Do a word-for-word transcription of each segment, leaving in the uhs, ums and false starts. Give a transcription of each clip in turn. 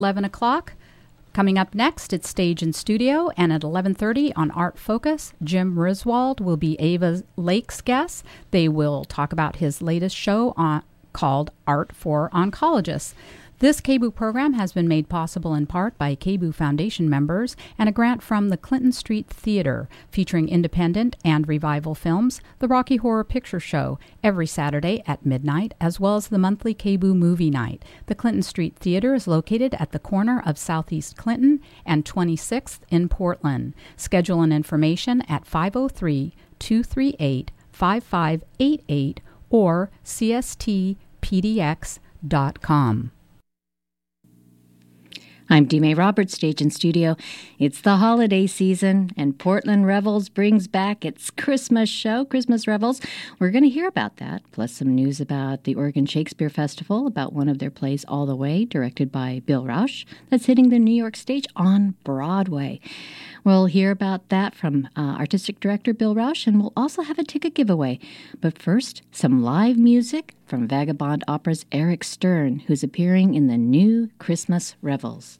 eleven o'clock. Coming up next, it's Stage and Studio, and at eleven thirty on Art Focus, Jim Riswald will be Ava Lake's guest. They will talk about his latest show on, called Art for Oncologists. This K B O O program has been made possible in part by K B O O Foundation members and a grant from the Clinton Street Theater, featuring independent and revival films, the Rocky Horror Picture Show, every Saturday at midnight, as well as the monthly K B O O Movie Night. The Clinton Street Theater is located at the corner of Southeast Clinton and twenty-sixth in Portland. Schedule and information at five oh three, two three eight, five five eight eight or c s t p d x dot com. I'm Dee Mae Roberts, Stage and Studio. It's the holiday season, and Portland Revels brings back its Christmas show, Christmas Revels. We're going to hear about that, plus some news about the Oregon Shakespeare Festival, about one of their plays, All the Way, directed by Bill Rausch, that's hitting the New York stage on Broadway. We'll hear about that from uh, Artistic Director Bill Rausch, and we'll also have a ticket giveaway. But first, some live music from Vagabond Opera's Eric Stern, who's appearing in the new Christmas Revels.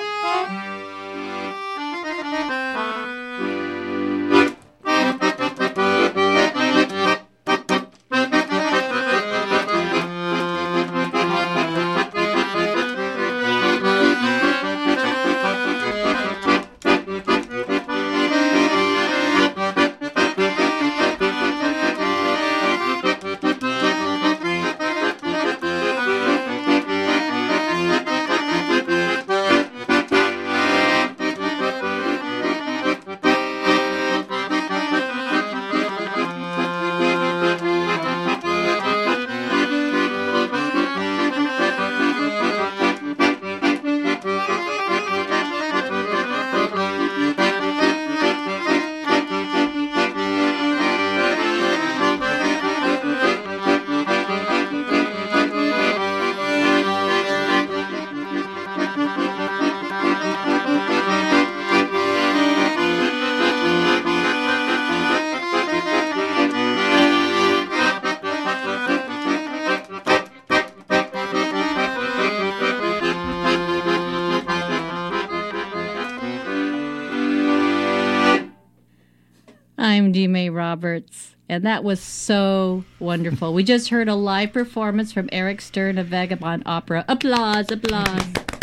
I'm Dee Mae Roberts, and that was so wonderful. We just heard a live performance from Eric Stern of Vagabond Opera. Applause, applause.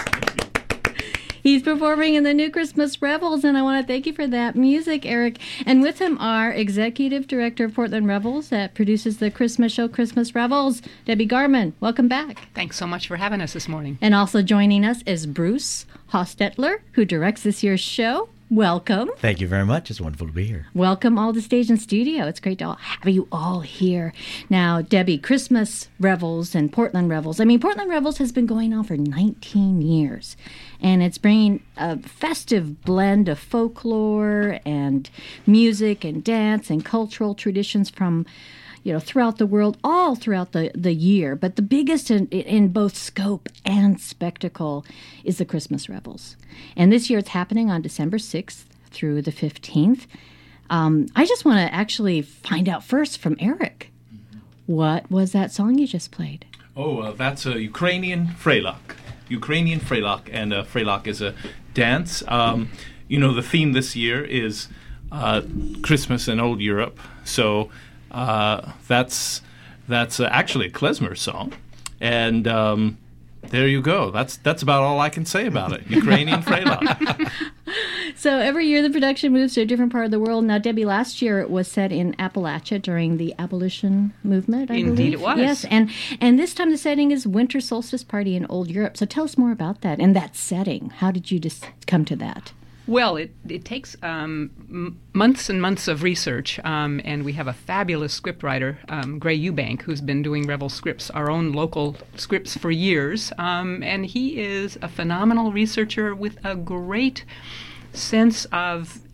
He's performing in the new Christmas Revels, and I want to thank you for that music, Eric. And with him, our Executive Director of Portland Revels that produces the Christmas show, Christmas Revels, Debbie Garman. Welcome back. Thanks so much for having us this morning. And also joining us is Bruce Hostetler, who directs this year's show. Welcome. Thank you very much. It's wonderful to be here. Welcome all to Stage and Studio. It's great to all have you all here. Now, Debbie, Christmas Revels and Portland Revels. I mean, Portland Revels has been going on for nineteen years, and it's bringing a festive blend of folklore and music and dance and cultural traditions from, you know, throughout the world, all throughout the, the year. But the biggest in, in both scope and spectacle is the Christmas Revels. And this year it's happening on December sixth through the fifteenth. Um, I just want to actually find out first from Eric. What was that song you just played? Oh, uh, that's a Ukrainian Freilach. Ukrainian Freilach, and uh, Freilach is a dance. Um, you know, the theme this year is uh, Christmas in Old Europe. So uh, that's that's uh, actually a klezmer song, and um, there you go. That's that's about all I can say about it. Ukrainian Freilach. So every year the production moves to a different part of the world. Now, Debbie, last year it was set in Appalachia during the abolition movement, I Indeed believe. it was. Yes, and, and this time the setting is Winter Solstice Party in Old Europe. So tell us more about that and that setting. How did you just come to that? Well, it, it takes um, m- months and months of research, um, and we have a fabulous scriptwriter, um, Gray Eubank, who's been doing Revel scripts, our own local scripts for years, um, and he is a phenomenal researcher with a great sense of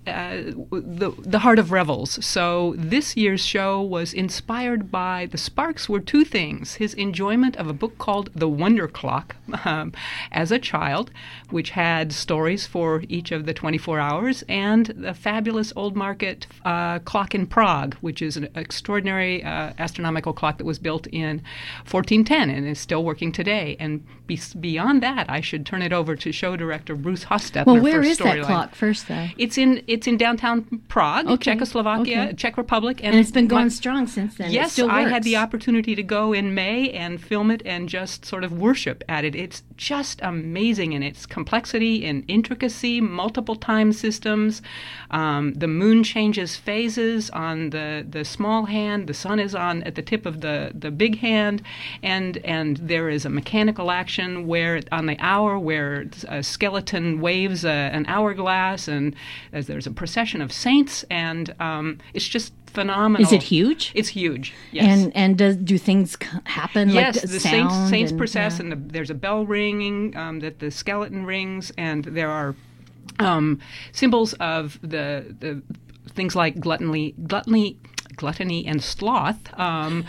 uh, the the heart of Revels. So this year's show was inspired by the sparks were two things: his enjoyment of a book called The Wonder Clock um, as a child, which had stories for each of the twenty-four hours, and the fabulous old market uh, clock in Prague, which is an extraordinary uh, astronomical clock that was built in fourteen ten and is still working today. And be- beyond that, I should turn it over to show director Bruce Hostetler. Well, where for is that storyline. clock first, though? It's in it's in downtown Prague, Okay, Czechoslovakia, okay. Czech Republic, And it's been going my- strong since then. It Yes, still I works. had the opportunity to go in May and film it and just sort of worship at it. It's just amazing in its complexity and intricacy, multiple time systems. Um, the moon changes phases on the, the small hand. The sun is on at the tip of the, the big hand, and and there is a mechanical action where on the hour where a skeleton waves a, an hourglass, and as there's a procession of saints, and um, it's just phenomenal. Is it huge? It's huge. Yes. And and does, do things c- happen? Yes, like the sound saints, saints and, process, yeah. and the, there's a bell ringing um, that the skeleton rings, and there are um, symbols of the the things like gluttony, gluttony. gluttony and sloth um,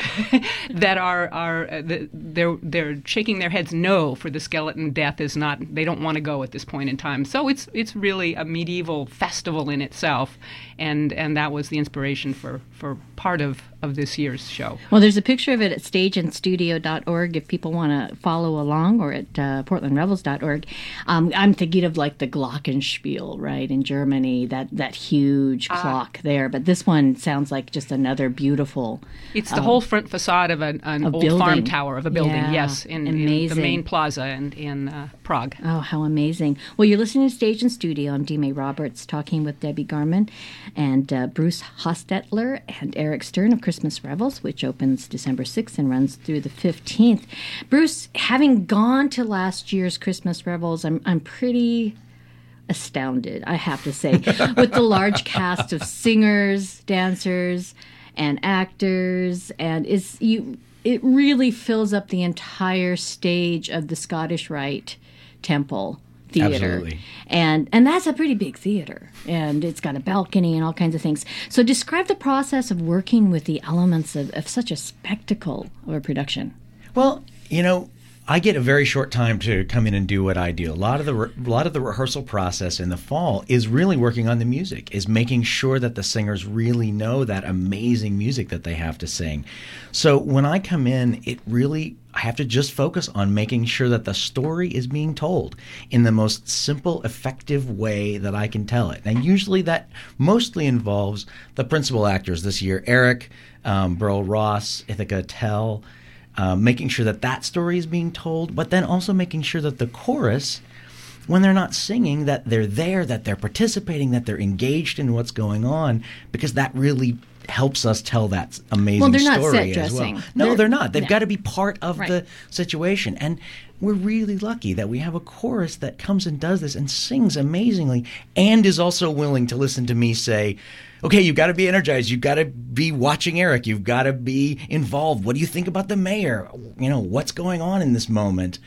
that are are uh, the, they're they're shaking their heads no for the skeleton. Death is not, they don't want to go at this point in time. So it's it's really a medieval festival in itself, and and that was the inspiration for for part of of this year's show. Well, there's a picture of it at stage and studio dot org if people want to follow along, or at uh, portland revels dot org. Um, I'm thinking of like the Glockenspiel, right, in Germany, that, that huge Ah. clock there. But this one sounds like just another beautiful... It's the um, whole front facade of an, an a old building. farm tower of a building, Yeah, yes, in, in the amazing. main plaza and in uh, Prague. Oh, how amazing. Well, you're listening to Stage and Studio. I'm Dee May Roberts, talking with Debbie Garman and uh, Bruce Hostetler and Eric Stern of Christmas Revels, which opens December sixth and runs through the fifteenth. Bruce, having gone to last year's Christmas Revels, I'm, I'm pretty astounded, I have to say, with the large cast of singers, dancers, and actors. And it's, you, it really fills up the entire stage of the Scottish Rite Temple Theater. Absolutely. And and that's a pretty big theater. And it's got a balcony and all kinds of things. So describe the process of working with the elements of, of such a spectacle of a production. Well, you know, I get a very short time to come in and do what I do. A lot of the re- a lot of the rehearsal process in the fall is really working on the music, is making sure that the singers really know that amazing music that they have to sing. So when I come in, it really, I have to just focus on making sure that the story is being told in the most simple, effective way that I can tell it. And usually that mostly involves the principal actors this year, Eric, um, Burl Ross, Ithaca Tell, Um, making sure that that story is being told, but then also making sure that the chorus, when they're not singing, that they're there, that they're participating, that they're engaged in what's going on, because that really helps us tell that amazing Well, they're not story set as dressing. well. No, They're- they're, not. They've no. got to be part of Right. the situation. And we're really lucky that we have a chorus that comes and does this and sings amazingly, and is also willing to listen to me say, okay, you've got to be energized. You've got to be watching Eric. You've got to be involved. What do you think about the mayor? You know, what's going on in this moment?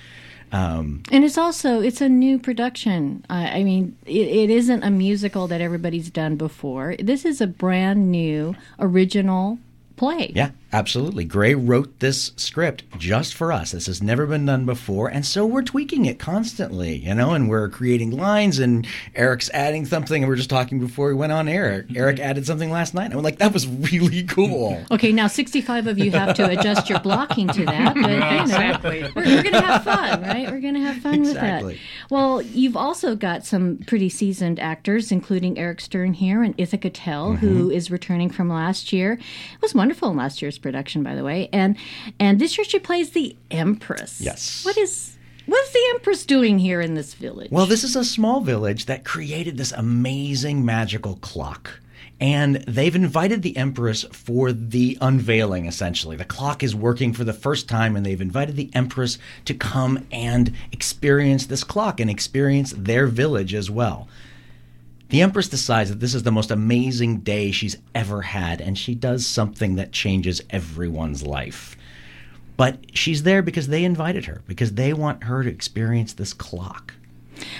Um, And it's also, it's a new production. I, I mean, it, it isn't a musical that everybody's done before. This is a brand new, original play. yeah, absolutely. Gray wrote this script just for us. This has never been done before. And so we're tweaking it constantly, you know, and we're creating lines, and Eric's adding something. And we were just talking before we went on air. Eric added something last night. And I'm like, that was really cool. Okay, now sixty-five of you have to adjust your blocking to that. But, you know, Exactly. we're, we're going to have fun, right? We're going to have fun Exactly. with that. Well, you've also got some pretty seasoned actors, including Eric Stern here and Ithaca Tell, Mm-hmm. who is returning from last year. It was wonderful in last year's production, by the way. And and this year she plays the Empress. Yes. What is what's the Empress doing here in this village? Well, this is a small village that created this amazing magical clock. And they've invited the Empress for the unveiling, essentially. The clock is working for the first time, and they've invited the Empress to come and experience this clock and experience their village as well. The Empress decides that this is the most amazing day she's ever had, and she does something that changes everyone's life. But she's there because they invited her, because they want her to experience this clock.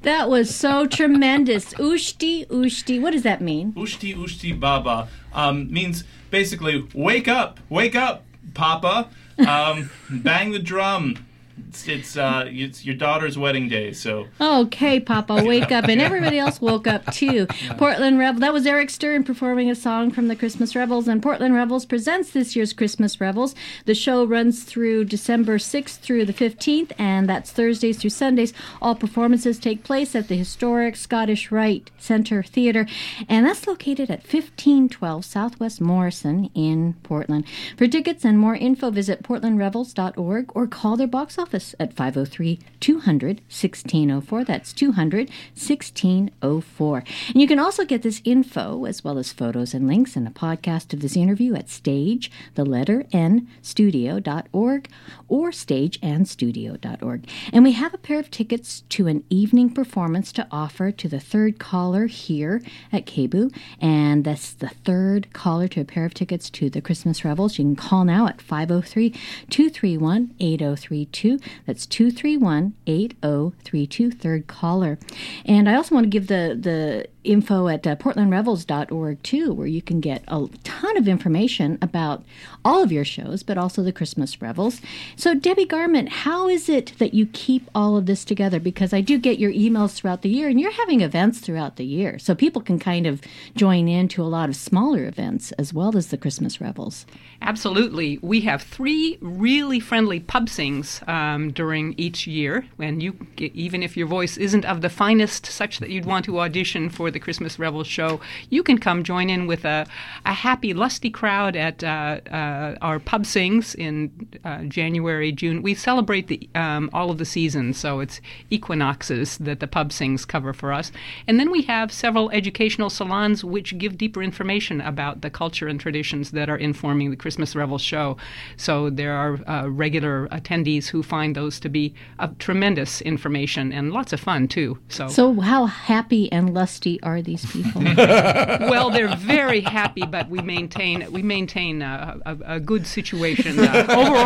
That was so tremendous. Ushti, ushti. What does that mean? Ushti, ushti, baba um, means basically, wake up, wake up, Papa. Um, bang the drum. It's it's, uh, it's your daughter's wedding day, so... Okay, Papa, wake up. And everybody else woke up, too. Yeah. Portland Revel. That was Eric Stern performing a song from the Christmas Revels, and Portland Revels presents this year's Christmas Revels. The show runs through December sixth through the fifteenth, and that's Thursdays through Sundays. All performances take place at the historic Scottish Rite Centre Theatre, and that's located at fifteen twelve Southwest Morrison in Portland. For tickets and more info, visit portland revels dot org or call their box office at five oh three, two hundred, sixteen oh four. That's two hundred, sixteen oh four. And you can also get this info, as well as photos and links and a podcast of this interview at stage, the letter N, studio dot org or stage and studio dot org. And we have a pair of tickets to an evening performance to offer to the third caller here at K B U. And that's the third caller to a pair of tickets to the Christmas Revels. You can call now at five oh three, two three one, eight oh three two. That's two three one, eight oh three two, third caller. And I also want to give the, the info at uh, portland revels dot org, too, where you can get a ton of information about all of your shows, but also the Christmas Revels. So, Debbie Garment, how is it that you keep all of this together? Because I do get your emails throughout the year, and you're having events throughout the year, so people can kind of join into a lot of smaller events as well as the Christmas Revels. Absolutely. We have three really friendly pub sings um, during each year, and you, even if your voice isn't of the finest, such that you'd want to audition for the Christmas Revels show, you can come join in with a, a happy, lusty crowd at uh, uh, our pub sings in uh, January, June. We celebrate the um, all of the seasons, so it's equinoxes that the pub sings cover for us. And then we have several educational salons which give deeper information about the culture and traditions that are informing the Christmas Revels show. So there are uh, regular attendees who find those to be of tremendous information and lots of fun, too. So, so how happy and lusty are these people? Well, they're very happy, but we maintain we maintain a, a, a good situation uh,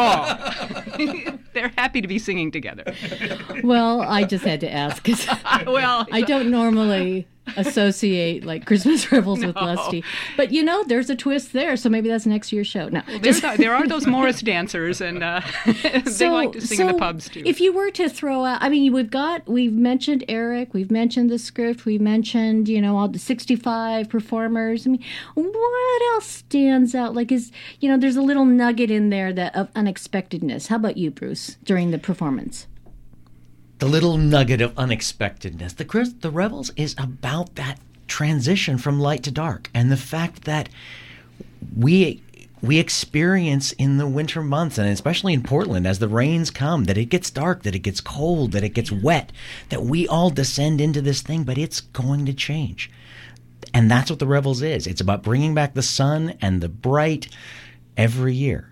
overall. They're happy to be singing together. Well, I just had to ask because well, I don't normally associate like Christmas Revels no. with lusty, but you know, there's a twist there, so maybe that's next year's show. No, well, a, there are those Morris dancers, and uh, they so, like to sing so in the pubs too. If you were to throw out, I mean, we've got, we've mentioned Eric, we've mentioned the script, we mentioned, you know, all the sixty-five performers. I mean, what else stands out? Like, is, you know, there's a little nugget in there that of unexpectedness. How about you, Bruce, during the performance? The little nugget of unexpectedness. The Chris, the Revels is about that transition from light to dark, and the fact that we we experience in the winter months, and especially in Portland, as the rains come, that it gets dark, that it gets cold, that it gets wet, that we all descend into this thing, but it's going to change. And that's what the Revels is. It's about bringing back the sun and the bright every year.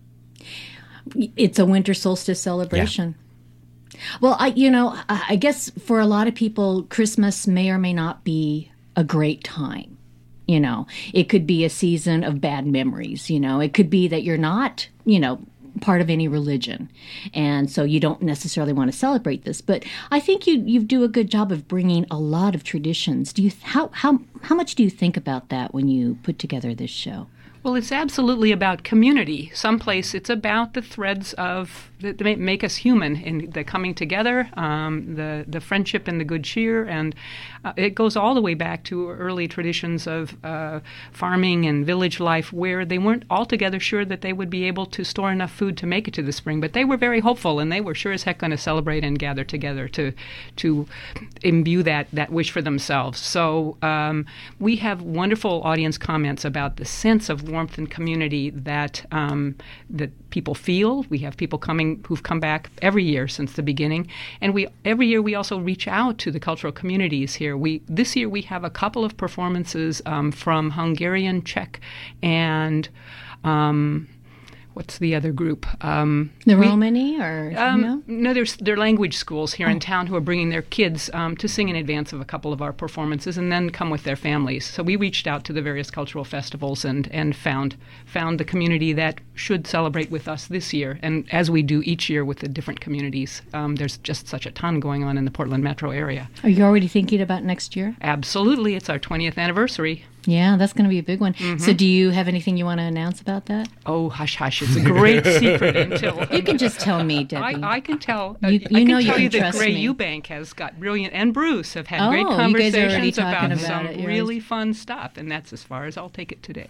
It's a winter solstice celebration. Yeah. Well, I, you know, I guess for a lot of people, Christmas may or may not be a great time. You know, it could be a season of bad memories. You know, it could be that you're not, you know, part of any religion, and so you don't necessarily want to celebrate this. But I think you you do a good job of bringing a lot of traditions. Do you how how how much do you think about that when you put together this show? Well, it's absolutely about community. Someplace it's about the threads of that make us human in the coming together, um, the the friendship and the good cheer, and uh, it goes all the way back to early traditions of uh, farming and village life, where they weren't altogether sure that they would be able to store enough food to make it to the spring, but they were very hopeful, and they were sure as heck going to celebrate and gather together to to imbue that that wish for themselves. So um, we have wonderful audience comments about the sense of warmth and community that um, that people feel. We have people coming who've come back every year since the beginning, and we every year we also reach out to the cultural communities here. We this year we have a couple of performances um, from Hungarian, Czech, and um, what's the other group? Um, the we, Romany or um, no? No, there's there are language schools here Oh. in town who are bringing their kids um, to sing in advance of a couple of our performances, and then come with their families. So we reached out to the various cultural festivals and and found found the community that should celebrate with us this year. And as we do each year with the different communities, um, there's just such a ton going on in the Portland metro area. Are you already thinking about next year? Absolutely, it's our twentieth anniversary. Yeah, that's going to be a big one. Mm-hmm. So do you have anything you want to announce about that? Oh, hush, hush! It's a great secret until You can just tell me, Debbie. I, I can tell. uh, You- I you can know you tell you can that trust Gray me. Eubank has got brilliant, and Bruce have had Oh, great you guys are already conversations talking about about some it, yes. really fun stuff, and that's as far as I'll take it today.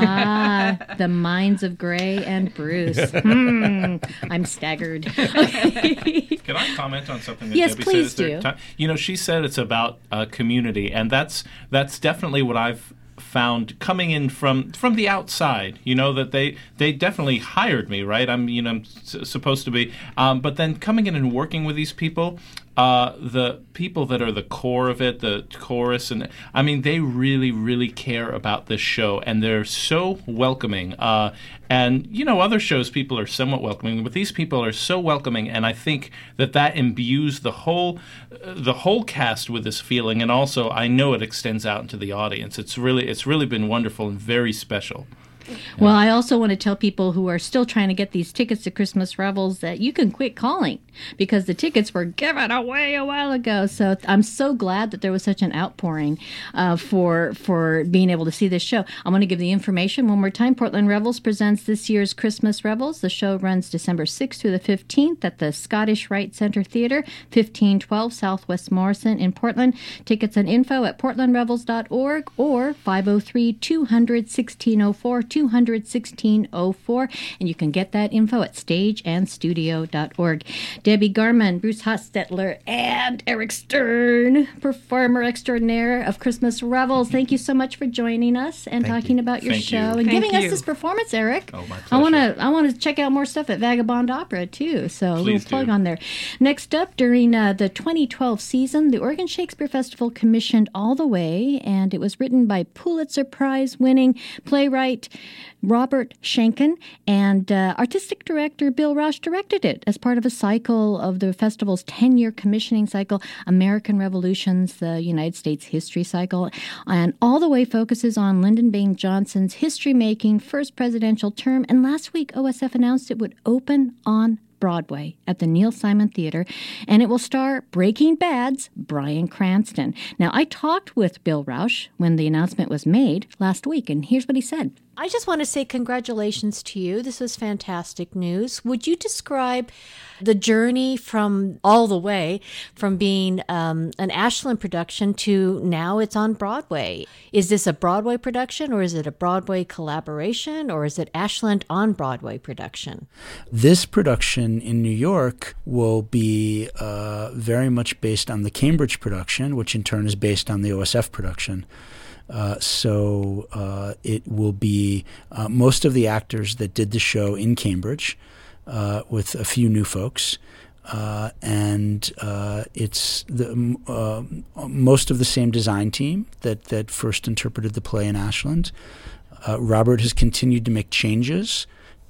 Ah, the minds of Gray and Bruce. Hmm, I'm staggered. Okay. Can I comment on something that Yes, Debbie please said? Is there do. ti- You know, she said it's about uh, community, and that's that's definitely what I've found coming in from from the outside. You know, that they they definitely hired me, right? I'm you know I'm s- supposed to be, um, but then coming in and working with these people. Uh, the people that are the core of it, the chorus, and I mean, they really, really care about this show, and they're so welcoming. Uh, and you know, other shows people are somewhat welcoming, but these people are so welcoming, and I think that that imbues the whole, uh, the whole cast with this feeling, and also I know it extends out into the audience. It's really, it's really been wonderful and very special. Well, I also want to tell people who are still trying to get these tickets to Christmas Revels that you can quit calling because the tickets were given away a while ago. So I'm so glad that there was such an outpouring uh, for for being able to see this show. I'm going to give the information one more time. Portland Revels presents this year's Christmas Revels. The show runs December sixth through the fifteenth at the Scottish Rite Center Theater, fifteen twelve Southwest Morrison in Portland. Tickets and info at portland revels dot org or five oh three, two hundred, sixteen oh four, two hundred, sixteen oh four, and you can get that info at stage and studio dot org. Debbie Garman, Bruce Hostetler, and Eric Stern, performer extraordinaire of Christmas Revels. Thank you so much for joining us and Thank talking you. about your Thank show you. and Thank giving us you. this performance, Eric. Oh, my I want pleasure. to I want to check out more stuff at Vagabond Opera too. So a little Please plug do. on there. Next up, during uh, the twenty twelve season, the Oregon Shakespeare Festival commissioned All the Way, and it was written by Pulitzer Prize winning playwright Robert Schenken, and uh, artistic director Bill Rausch directed it as part of a cycle of the festival's ten-year commissioning cycle, American Revolutions, the United States History Cycle. And All the Way focuses on Lyndon Baines Johnson's history-making first presidential term, and last week O S F announced it would open on Broadway at the Neil Simon Theater, and it will star Breaking Bad's Bryan Cranston. Now, I talked with Bill Rausch when the announcement was made last week, and here's what he said. I just want to say congratulations to you. This was fantastic news. Would you describe the journey from All the Way, from being um, an Ashland production to now it's on Broadway? Is this a Broadway production, or is it a Broadway collaboration, or is it Ashland on Broadway production? This production in New York will be uh, very much based on the Cambridge production, which in turn is based on the O S F production. Uh, so uh, it will be uh, most of the actors that did the show in Cambridge, uh, with a few new folks, uh, and uh, it's the uh, most of the same design team that that first interpreted the play in Ashland. Uh, Robert has continued to make changes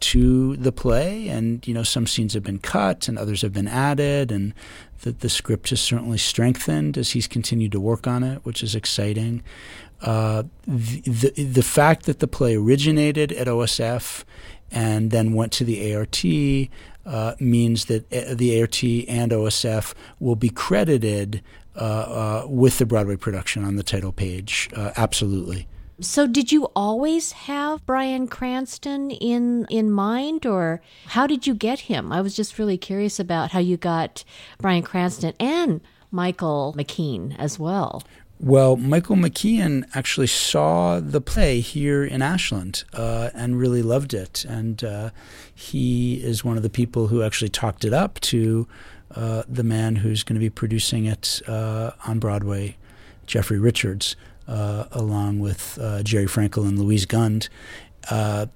to the play, and you know some scenes have been cut and others have been added, and the, the script has certainly strengthened as he's continued to work on it, which is exciting. Uh, the, the the fact that the play originated at O S F and then went to the A R T uh, means that the A R T and O S F will be credited uh, uh, with the Broadway production on the title page. Uh, absolutely. So did you always have Bryan Cranston in in mind, or how did you get him? I was just really curious about how you got Bryan Cranston and Michael McKean as well. Well, Michael McKean actually saw the play here in Ashland uh, and really loved it. And uh, he is one of the people who actually talked it up to uh, the man who's going to be producing it uh, on Broadway, Jeffrey Richards, uh, along with uh, Jerry Frankel and Louise Gund. Uh,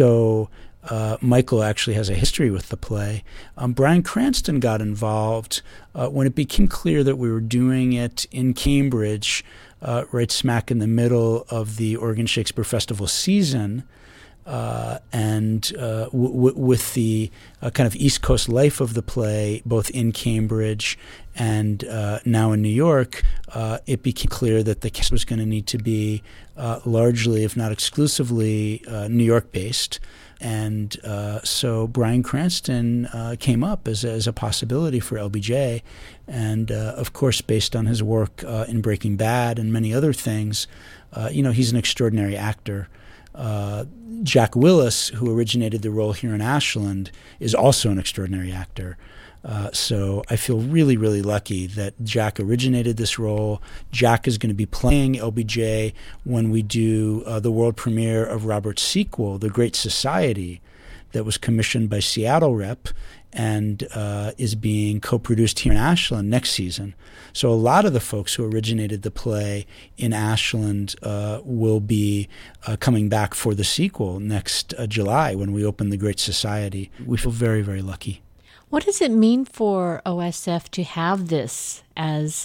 so uh, Michael actually has a history with the play. Um, Bryan Cranston got involved uh, when it became clear that we were doing it in Cambridge, uh, right smack in the middle of the Oregon Shakespeare Festival season. Uh, and uh, w- w- with the uh, kind of East Coast life of the play, both in Cambridge and uh, now in New York, uh, it became clear that the cast was going to need to be uh, largely, if not exclusively, uh, New York-based. And uh, so Bryan Cranston uh, came up as a, as a possibility for L B J. And, uh, of course, based on his work uh, in Breaking Bad and many other things, uh, you know, he's an extraordinary actor. Uh, Jack Willis, who originated the role here in Ashland, is also an extraordinary actor. Uh, so I feel really, really lucky that Jack originated this role. Jack is going to be playing L B J when we do uh, the world premiere of Robert's sequel, The Great Society, that was commissioned by Seattle Rep and uh, is being co-produced here in Ashland next season. So a lot of the folks who originated the play in Ashland uh, will be uh, coming back for the sequel next uh, July when we open The Great Society. We feel very, very lucky. What does it mean for O S F to have this as,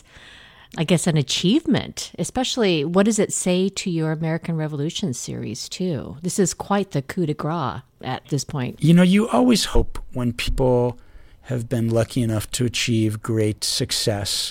I guess, an achievement? Especially, what does it say to your American Revolution series, too? This is quite the coup de grace at this point. You know, you always hope when people have been lucky enough to achieve great success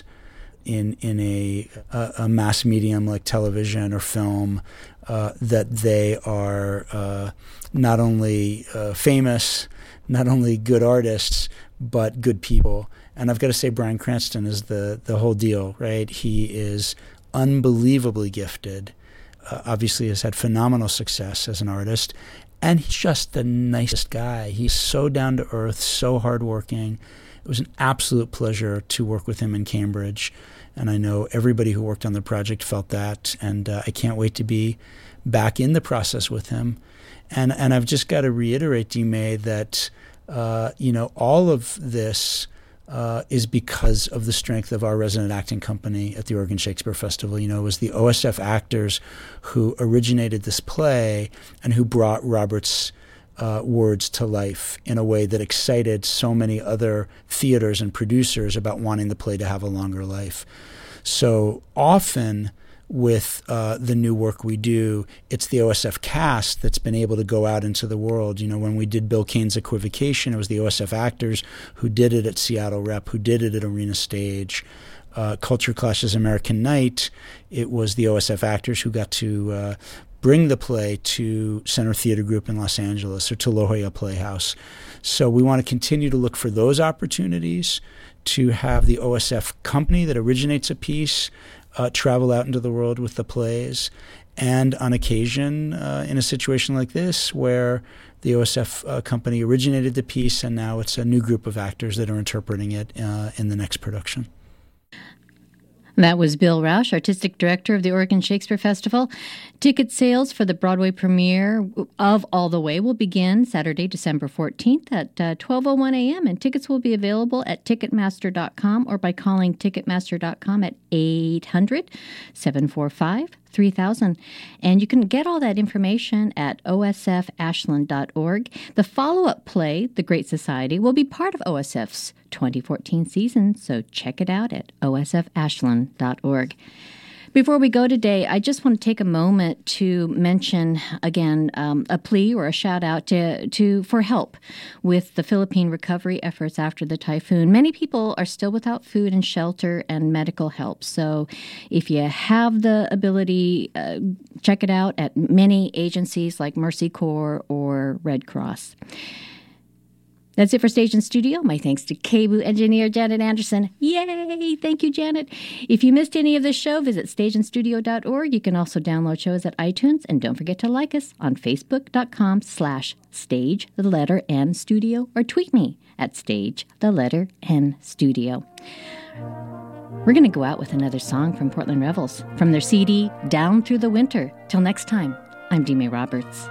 in in a, a, a mass medium like television or film, uh, that they are uh, not only uh, famous, not only good artists, but good people. And I've got to say Bryan Cranston is the, the whole deal, right? He is unbelievably gifted, uh, obviously has had phenomenal success as an artist, and he's just the nicest guy. He's so down to earth, so hardworking. It was an absolute pleasure to work with him in Cambridge, and I know everybody who worked on the project felt that, and uh, I can't wait to be back in the process with him. And and I've just got to reiterate, D-May, that uh, you know all of this uh, is because of the strength of our resident acting company at the Oregon Shakespeare Festival. You know, it was the O S F actors who originated this play and who brought Robert's uh, words to life in a way that excited so many other theaters and producers about wanting the play to have a longer life. So often, with uh, the new work we do, it's the O S F cast that's been able to go out into the world. You know, when we did Bill Kane's Equivocation, it was the O S F actors who did it at Seattle Rep, who did it at Arena Stage. Uh, Culture Clash's American Night, it was the O S F actors who got to uh, bring the play to Center Theater Group in Los Angeles or to La Jolla Playhouse. So we want to continue to look for those opportunities to have the O S F company that originates a piece Uh, travel out into the world with the plays, and on occasion, uh, in a situation like this, where the O S F uh, company originated the piece and now it's a new group of actors that are interpreting it uh, in the next production. That was Bill Rausch, Artistic Director of the Oregon Shakespeare Festival. Ticket sales for the Broadway premiere of All the Way will begin Saturday, December fourteenth at uh, twelve oh one a.m., and tickets will be available at Ticketmaster dot com or by calling Ticketmaster dot com at eight hundred, seven four five, three thousand. And you can get all that information at O S F ashland dot org. The follow-up play, The Great Society, will be part of O S F's twenty fourteen season, so check it out at O S F ashland dot org. Before we go today, I just want to take a moment to mention, again, um, a plea or a shout-out to, to for help with the Philippine recovery efforts after the typhoon. Many people are still without food and shelter and medical help. So if you have the ability, uh, check it out at many agencies like Mercy Corps or Red Cross. That's it for Stage and Studio. My thanks to K B O O engineer Janet Anderson. Yay! Thank you, Janet. If you missed any of this show, visit stage and studio dot org. You can also download shows at iTunes. And don't forget to like us on facebook dot com slash stage, the letter N studio, or tweet me at stage, the letter N studio. We're going to go out with another song from Portland Revels from their C D, Down Through the Winter. Till next time, I'm D-May Roberts.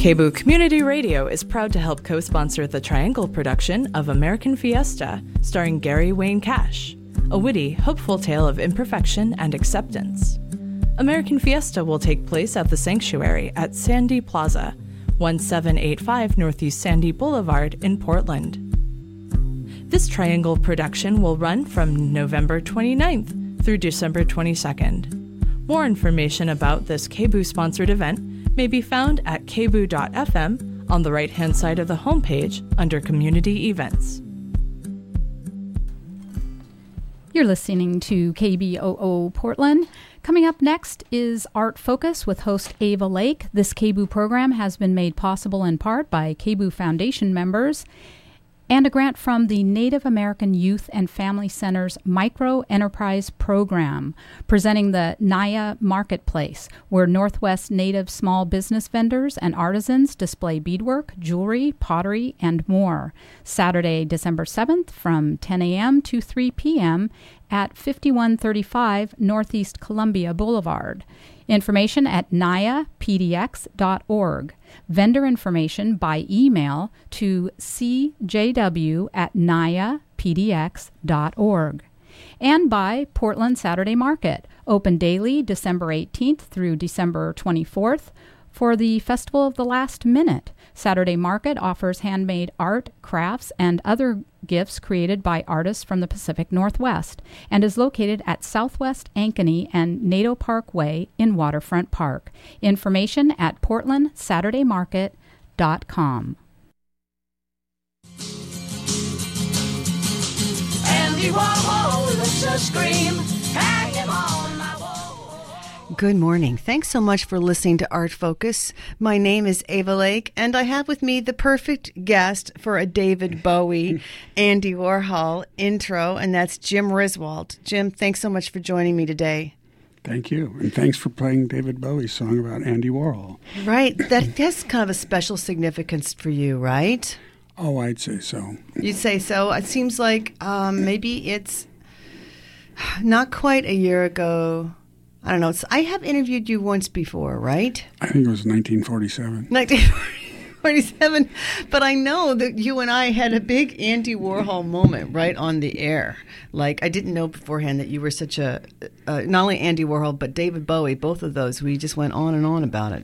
K B O O Community Radio is proud to help co-sponsor the Triangle production of American Fiesta, starring Gary Wayne Cash, a witty, hopeful tale of imperfection and acceptance. American Fiesta will take place at the Sanctuary at Sandy Plaza, seventeen eighty-five Northeast Sandy Boulevard in Portland. This Triangle production will run from November twenty-ninth through December twenty-second. More information about this K B O O-sponsored event may be found at k b o o dot f m on the right-hand side of the homepage under Community Events. You're listening to K B O O Portland. Coming up next is Art Focus with host Ava Lake. This K B O O program has been made possible in part by K B O O Foundation members and a grant from the Native American Youth and Family Center's Micro Enterprise Program, presenting the Naya Marketplace, where Northwest Native small business vendors and artisans display beadwork, jewelry, pottery, and more. Saturday, December seventh from ten a.m. to three p.m. at fifty-one thirty-five Northeast Columbia Boulevard. Information at naya p d x dot org. Vendor information by email to c j w at naya p d x dot org. And by Portland Saturday Market, open daily December eighteenth through December twenty-fourth for the Festival of the Last Minute. Saturday Market offers handmade art, crafts, and other gifts created by artists from the Pacific Northwest and is located at Southwest Ankeny and Nadeau Park Way in Waterfront Park. Information at portland saturday market dot com. Andy Warhol looks a scream, hang him on my wall. Good morning. Thanks so much for listening to Art Focus. My name is Ava Lake, and I have with me the perfect guest for a David Bowie, Andy Warhol intro, and that's Jim Riswold. Jim, thanks so much for joining me today. Thank you, and thanks for playing David Bowie's song about Andy Warhol. Right. That has kind of a special significance for you, right? Oh, I'd say so. You'd say so. It seems like um, maybe it's not quite a year ago. I don't know. It's, I have interviewed you once before, right? I think it was nineteen forty-seven. nineteen forty-seven. But I know that you and I had a big Andy Warhol moment right on the air. Like, I didn't know beforehand that you were such a, uh, not only Andy Warhol, but David Bowie, both of those. We just went on and on about it.